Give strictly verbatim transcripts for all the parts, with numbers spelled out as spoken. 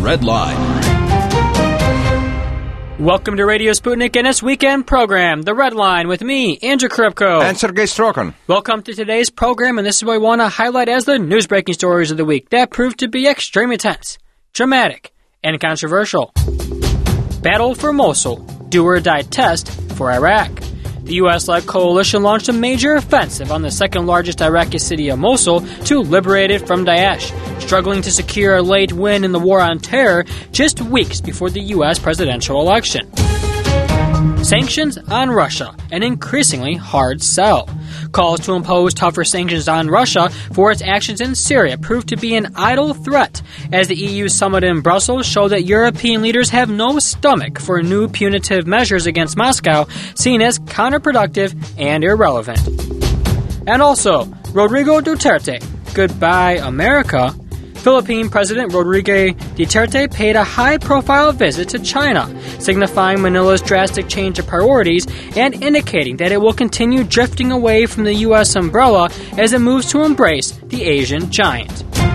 Red Line. Welcome to Radio Sputnik and its weekend program, The Red Line, with me, Andrew Kripko. And Sergei Strokan. Welcome to today's program, and this is what we want to highlight as the news-breaking stories of the week that proved to be extremely tense, dramatic, and controversial. Battle for Mosul, do-or-die test for Iraq. The U S-led coalition launched a major offensive on the second-largest Iraqi city of Mosul to liberate it from Daesh, struggling to secure a late win in the war on terror just weeks before the U S presidential election. Sanctions on Russia, an increasingly hard sell. Calls to impose tougher sanctions on Russia for its actions in Syria proved to be an idle threat, as the E U summit in Brussels showed that European leaders have no stomach for new punitive measures against Moscow, seen as counterproductive and irrelevant. And also, Rodrigo Duterte, goodbye America. Philippine President Rodrigo Duterte paid a high-profile visit to China, signifying Manila's drastic change of priorities and indicating that it will continue drifting away from the U S umbrella as it moves to embrace the Asian giant.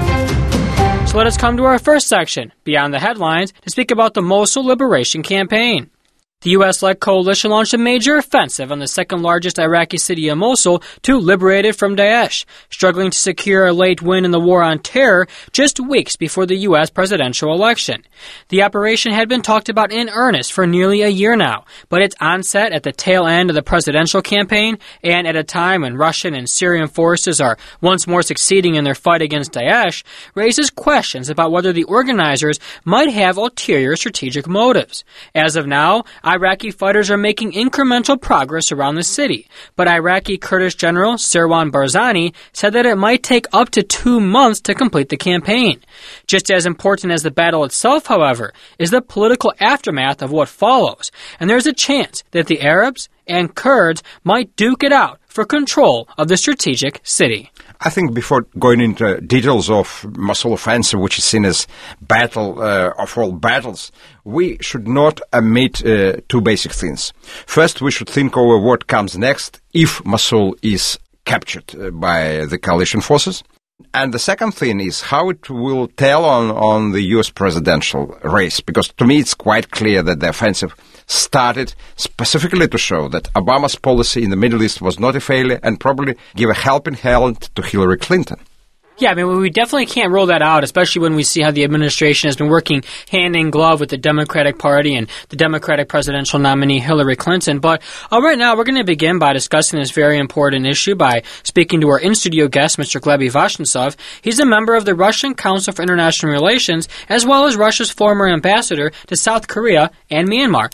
So let us come to our first section, Beyond the Headlines, to speak about the Mosul Liberation Campaign. The U S-led coalition launched a major offensive on the second-largest Iraqi city of Mosul to liberate it from Daesh, struggling to secure a late win in the war on terror just weeks before the U S presidential election. The operation had been talked about in earnest for nearly a year now, but its onset at the tail end of the presidential campaign and at a time when Russian and Syrian forces are once more succeeding in their fight against Daesh raises questions about whether the organizers might have ulterior strategic motives. As of now, Iraqi fighters are making incremental progress around the city, but Iraqi Kurdish General Sirwan Barzani said that it might take up to two months to complete the campaign. Just as important as the battle itself, however, is the political aftermath of what follows, and there's a chance that the Arabs and Kurds might duke it out for control of the strategic city. I think before going into details of Mosul offensive, which is seen as battle uh, of all battles, we should not omit uh, two basic things. First, we should think over what comes next if Mosul is captured uh, by the coalition forces. And the second thing is how it will tell on, on the U S presidential race, because to me it's quite clear that the offensive started specifically to show that Obama's policy in the Middle East was not a failure and probably give a helping hand to Hillary Clinton. Yeah, I mean, we definitely can't rule that out, especially when we see how the administration has been working hand in glove with the Democratic Party and the Democratic presidential nominee Hillary Clinton. But uh, right now, we're going to begin by discussing this very important issue by speaking to our in-studio guest, Mister Gleb Ivashnitzov. He's a member of the Russian Council for International Relations, as well as Russia's former ambassador to South Korea and Myanmar.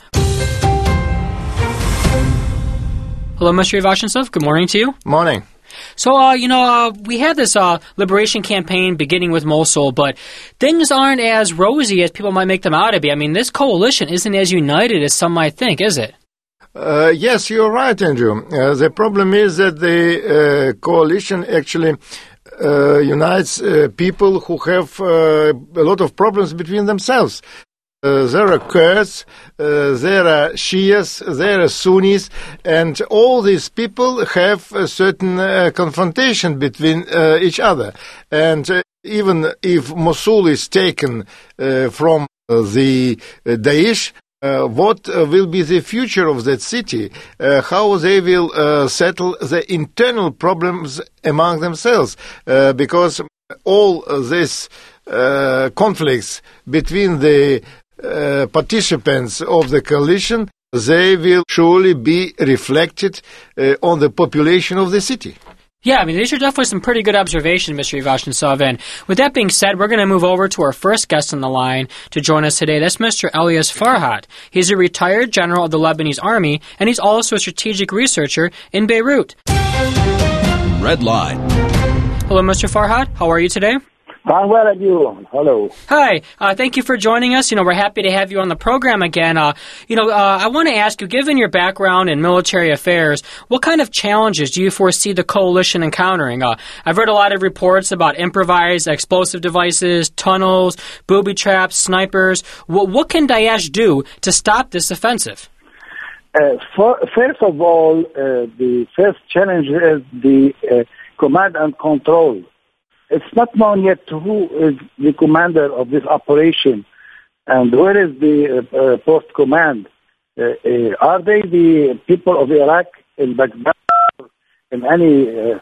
Hello, Mister Ivashnitzov. Good morning to you. Morning. So, uh, you know, uh, we had this uh, liberation campaign beginning with Mosul, but things aren't as rosy as people might make them out to be. I mean, this coalition isn't as united as some might think, is it? Uh, yes, you're right, Andrew. Uh, the problem is that the uh, coalition actually uh, unites uh, people who have uh, a lot of problems between themselves. Uh, there are Kurds, uh, there are Shias, there are Sunnis, and all these people have a certain uh, confrontation between uh, each other. And uh, even if Mosul is taken uh, from uh, the uh, Daesh, uh, what uh, will be the future of that city? Uh, how they will uh, settle the internal problems among themselves? Uh, because all uh, these uh, conflicts between the Uh, participants of the coalition, they will surely be reflected uh, on the population of the city. Yeah, I mean, these are definitely some pretty good observations, Mister Ivashnitzov. And with that being said, we're going to move over to our first guest on the line to join us today. That's Mister Elias Farhat. He's a retired general of the Lebanese Army, and he's also a strategic researcher in Beirut. Red Line. Hello, Mister Farhat. How are you today? I'm well, and you? Hello. Hi. Uh, thank you for joining us. You know, we're happy to have you on the program again. Uh, you know, uh, I want to ask you, given your background in military affairs, what kind of challenges do you foresee the coalition encountering? Uh, I've read a lot of reports about improvised explosive devices, tunnels, booby traps, snipers. What, what can Daesh do to stop this offensive? Uh, for, first of all, uh, the first challenge is the uh, command and control. It's not known yet who is the commander of this operation. And where is the uh, post command? Uh, uh, are they the people of Iraq in Baghdad, in any uh,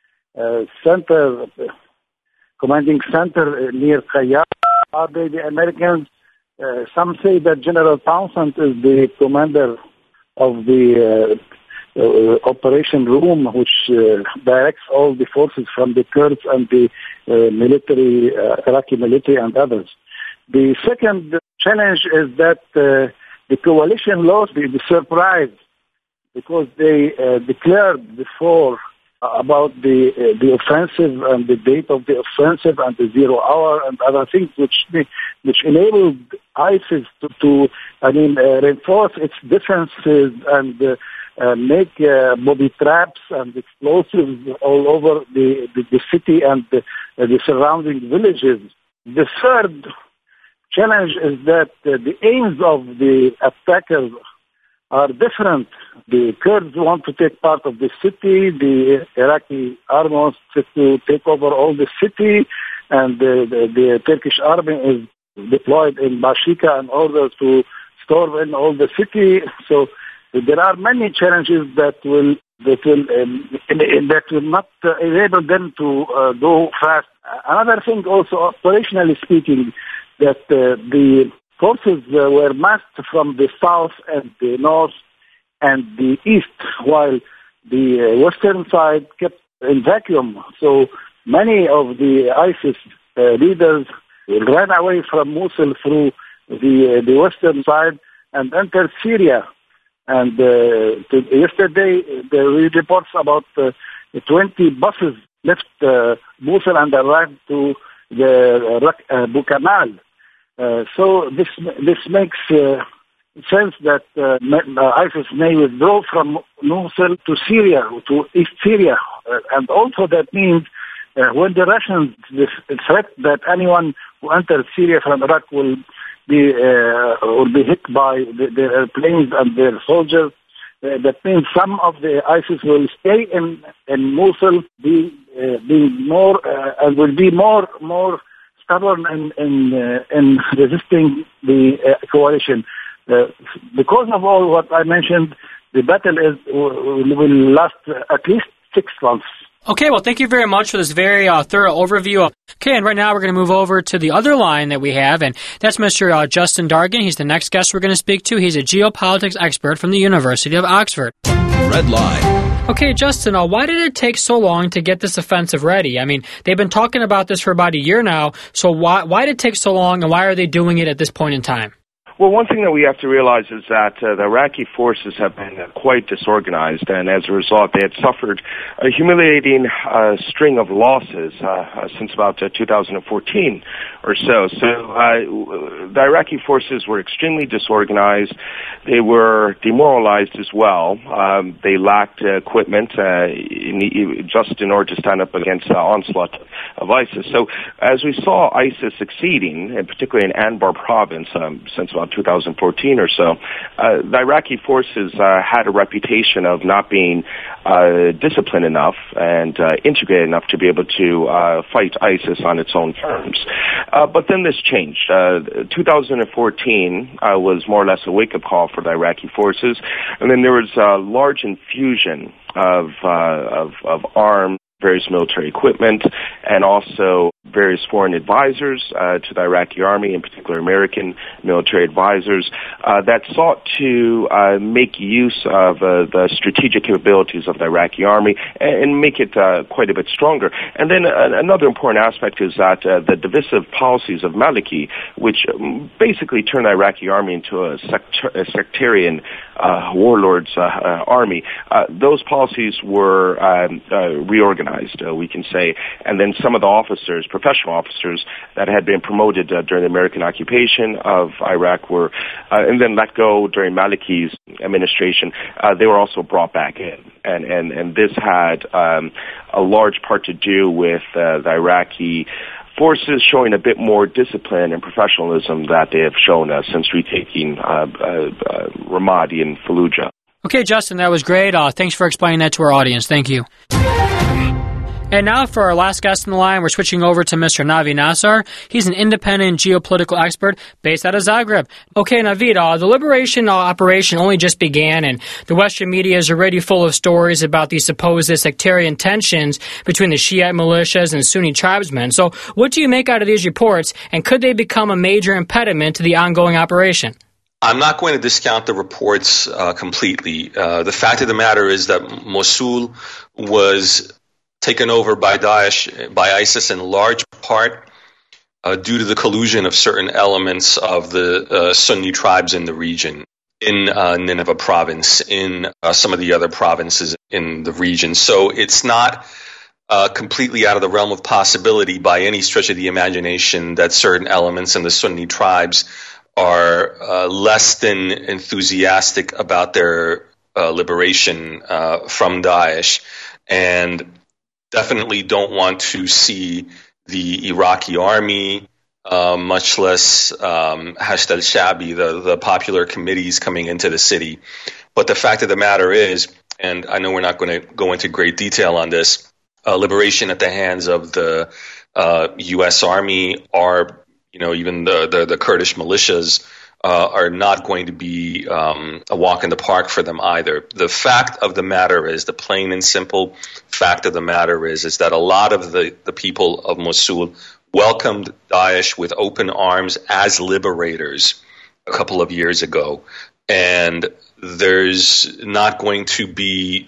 uh, center, uh, commanding center near Qayyam? Are they the Americans? Uh, some say that General Townsend is the commander of the uh, uh, operation room, which uh, directs all the forces from the Kurds and the uh, military, uh, Iraqi military and others. The second challenge is that uh, the coalition lost the, the surprise because they uh, declared before about the uh, the offensive and the date of the offensive and the zero hour and other things which which enabled ISIS to, to I mean uh, reinforce its defenses and uh, uh, make uh, booby traps and explosives all over the the, the city and the, uh, the surrounding villages. The third challenge is that uh, the aims of the attackers are different. The Kurds want to take part of the city, the Iraqi army wants to take over all the city, and the, the, the Turkish army is deployed in Bashika in order to storm in all the city. So there are many challenges that will that will um, that will not uh, enable them to uh, go fast. Another thing, also operationally speaking, that uh, the forces uh, were massed from the south and the north and the east, while the uh, western side kept in vacuum. So many of the ISIS uh, leaders ran away from Mosul through the uh, the western side and entered Syria. And uh, to, yesterday, there were reports about uh, twenty buses left uh, Mosul and arrived to the uh, Abu Kamal. Uh, so this this makes uh, sense that uh, ISIS may withdraw from Mosul to Syria, to East Syria, uh, and also that means uh, when the Russians threat that anyone who enters Syria from Iraq will be uh, will be hit by the, their airplanes and their soldiers. Uh, that means some of the ISIS will stay in in Mosul, be uh, being more uh, and will be more more stubborn in in, uh, in resisting the uh, coalition. Uh, because of all what I mentioned, the battle is will, will last at least six months. Okay, well, thank you very much for this very uh, thorough overview. Okay, and right now we're going to move over to the other line that we have, and that's Mister Uh, Justin Dargan. He's the next guest we're going to speak to. He's a geopolitics expert from the University of Oxford. Red Line. Okay, Justin, uh, why did it take so long to get this offensive ready? I mean, they've been talking about this for about a year now, so why, why did it take so long, and why are they doing it at this point in time? Well, one thing that we have to realize is that uh, the Iraqi forces have been uh, quite disorganized, and as a result, they had suffered a humiliating uh, string of losses uh, uh, since about uh, two thousand fourteen or so. So uh, the Iraqi forces were extremely disorganized. They were demoralized as well. Um, they lacked uh, equipment uh, in, just in order to stand up against the onslaught of ISIS. So as we saw ISIS succeeding, and particularly in Anbar province, um, since about two thousand fourteen or so, uh, the Iraqi forces uh, had a reputation of not being uh, disciplined enough and uh, integrated enough to be able to uh, fight ISIS on its own terms. Uh, but then this changed. Uh, two thousand fourteen uh, was more or less a wake-up call for the Iraqi forces, and then there was a large infusion of uh, of, of arms, various military equipment, and also various foreign advisors uh, to the Iraqi army, in particular American military advisors, uh, that sought to uh, make use of uh, the strategic capabilities of the Iraqi army and, and make it uh, quite a bit stronger. And then uh, another important aspect is that uh, the divisive policies of Maliki, which um, basically turned the Iraqi army into a, sect- a sectarian uh, warlord's uh, uh, army, uh, those policies were um, uh, reorganized, uh, we can say, and then some of the officers, professional officers that had been promoted uh, during the American occupation of Iraq were, uh, and then let go during Maliki's administration, uh, they were also brought back in. And, and, and this had um, a large part to do with uh, the Iraqi forces showing a bit more discipline and professionalism that they have shown us since retaking uh, uh, uh, Ramadi and Fallujah. Okay, Justin, that was great. Uh, thanks for explaining that to our audience. Thank you. And now for our last guest on the line, we're switching over to Mister Navid Nassar. He's an independent geopolitical expert based out of Zagreb. Okay, Navid, uh, the liberation uh, operation only just began, and the Western media is already full of stories about the supposed sectarian tensions between the Shiite militias and Sunni tribesmen. So what do you make out of these reports, and could they become a major impediment to the ongoing operation? I'm not going to discount the reports uh, completely. Uh, the fact of the matter is that Mosul was taken over by Daesh, by ISIS in large part uh, due to the collusion of certain elements of the uh, Sunni tribes in the region, in uh, Nineveh province, in uh, some of the other provinces in the region. So it's not uh, completely out of the realm of possibility by any stretch of the imagination that certain elements in the Sunni tribes are uh, less than enthusiastic about their uh, liberation uh, from Daesh, and definitely don't want to see the Iraqi army, uh, much less um, Hashd al-Shabi, the, the popular committees coming into the city. But the fact of the matter is, and I know we're not going to go into great detail on this, uh, liberation at the hands of the uh, U S Army, or you know, even the, the, the Kurdish militias, Uh, are not going to be um, a walk in the park for them either. The fact of the matter is, the plain and simple fact of the matter is, is that a lot of the, the people of Mosul welcomed Daesh with open arms as liberators a couple of years ago. And there's not going to be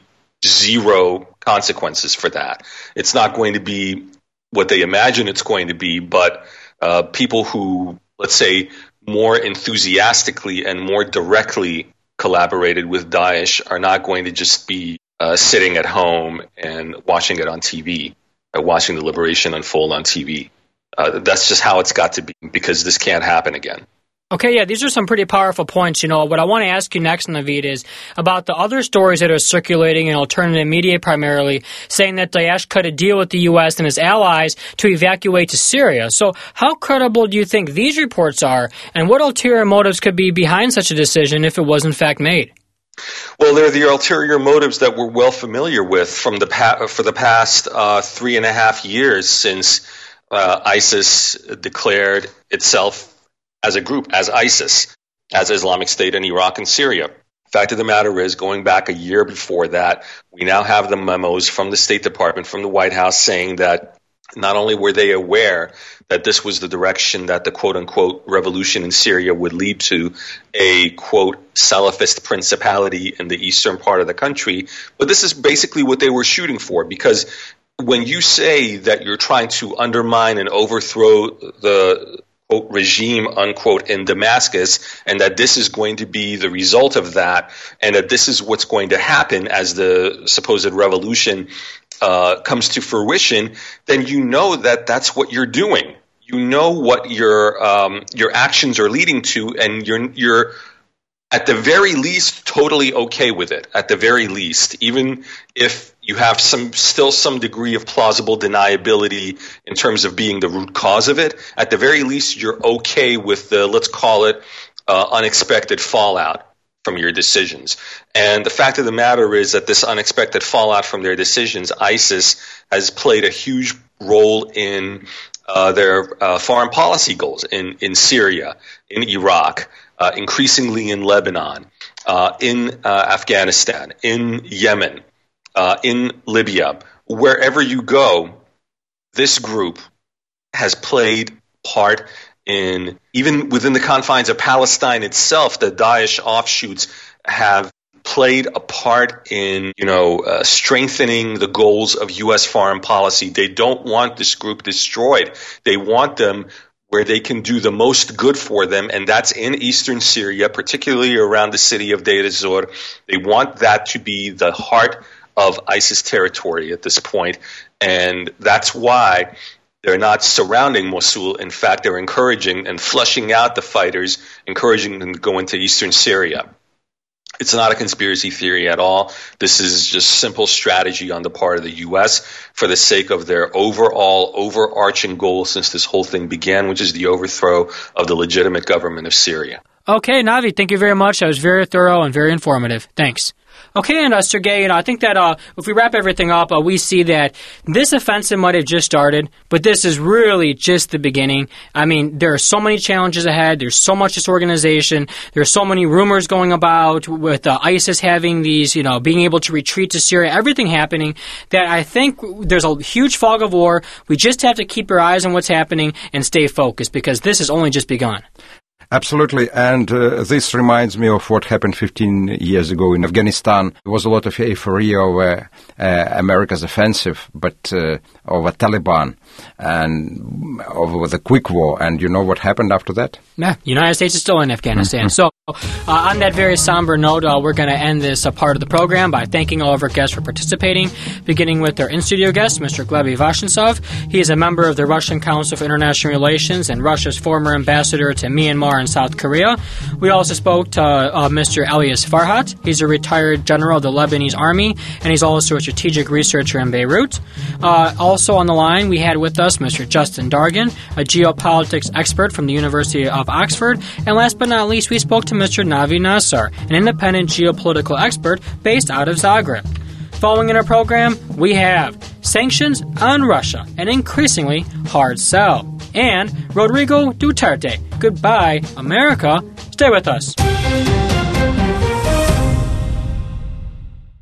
zero consequences for that. It's not going to be what they imagine it's going to be, but uh, people who, let's say, more enthusiastically and more directly collaborated with Daesh are not going to just be uh, sitting at home and watching it on T V, uh, watching the liberation unfold on T V. Uh, that's just how it's got to be, because this can't happen again. Okay, yeah, these are some pretty powerful points. You know, what I want to ask you next, Navid, is about the other stories that are circulating in alternative media primarily, saying that Daesh cut a deal with the U S and its allies to evacuate to Syria. So how credible do you think these reports are, and what ulterior motives could be behind such a decision if it was in fact made? Well, they're the ulterior motives that we're well familiar with from the pa- for the past uh, three and a half years since uh, ISIS declared itself as a group, as ISIS, as Islamic State in Iraq and Syria. Fact of the matter is, going back a year before that, we now have the memos from the State Department, from the White House, saying that not only were they aware that this was the direction that the quote-unquote revolution in Syria would lead to, a quote Salafist principality in the eastern part of the country, but this is basically what they were shooting for, because when you say that you're trying to undermine and overthrow the quote regime, unquote, in Damascus, and that this is going to be the result of that, and that this is what's going to happen as the supposed revolution uh, comes to fruition, then you know that that's what you're doing. You know what your um, your actions are leading to, and you're you're at the very least totally okay with it. At the very least, even if you have some still some degree of plausible deniability in terms of being the root cause of it, at the very least you're okay with the, let's call it, uh, unexpected fallout from your decisions. And the fact of the matter is that this unexpected fallout from their decisions, ISIS has played a huge role in uh, their uh, foreign policy goals in, in Syria, in Iraq, uh, increasingly in Lebanon, uh, in uh, Afghanistan, in Yemen, Uh, in Libya. Wherever you go, this group has played part in, even within the confines of Palestine itself, the Daesh offshoots have played a part in, you know, uh, strengthening the goals of U S foreign policy. They don't want this group destroyed. They want them where they can do the most good for them, and that's in eastern Syria, particularly around the city of Deir ez-Zor. They want that to be the heart of ISIS territory at this point, and that's why they're not surrounding Mosul. In fact, they're encouraging and flushing out the fighters, encouraging them to go into eastern Syria. It's not a conspiracy theory at all. This is just simple strategy on the part of the U S for the sake of their overall overarching goal since this whole thing began, which is the overthrow of the legitimate government of Syria. Okay, Navid, thank you very much. That was very thorough and very informative. Thanks. Okay, and uh, Sergey, you know, I think that uh, if we wrap everything up, uh, we see that this offensive might have just started, but this is really just the beginning. I mean, there are so many challenges ahead. There's so much disorganization. There's so many rumors going about with uh, ISIS having these, you know, being able to retreat to Syria, everything happening, that I think there's a huge fog of war. We just have to keep our eyes on what's happening and stay focused, because this has only just begun. Absolutely, and uh, this reminds me of what happened fifteen years ago in Afghanistan. There was a lot of euphoria over uh, America's offensive, but uh, over Taliban and over the quick war. And you know what happened after that? Yeah, United States is still in Afghanistan. So uh, on that very somber note, uh, we're going to end this uh, part of the program by thanking all of our guests for participating, beginning with our in-studio guest, Mister Gleb Ivashchentsov. He is a member of the Russian Council for International Relations and Russia's former ambassador to Myanmar and South Korea. We also spoke to uh, Mister Elias Farhat. He's a retired general of the Lebanese Army, and he's also a strategic researcher in Beirut. Uh, also on the line, we had with us Mister Justin Dargan, a geopolitics expert from the University of Oxford. And last but not least, we spoke to Mister Navi Nassar, an independent geopolitical expert based out of Zagreb. Following in our program, we have sanctions on Russia, an increasingly hard sell, and Rodrigo Duterte. Goodbye, America. Stay with us.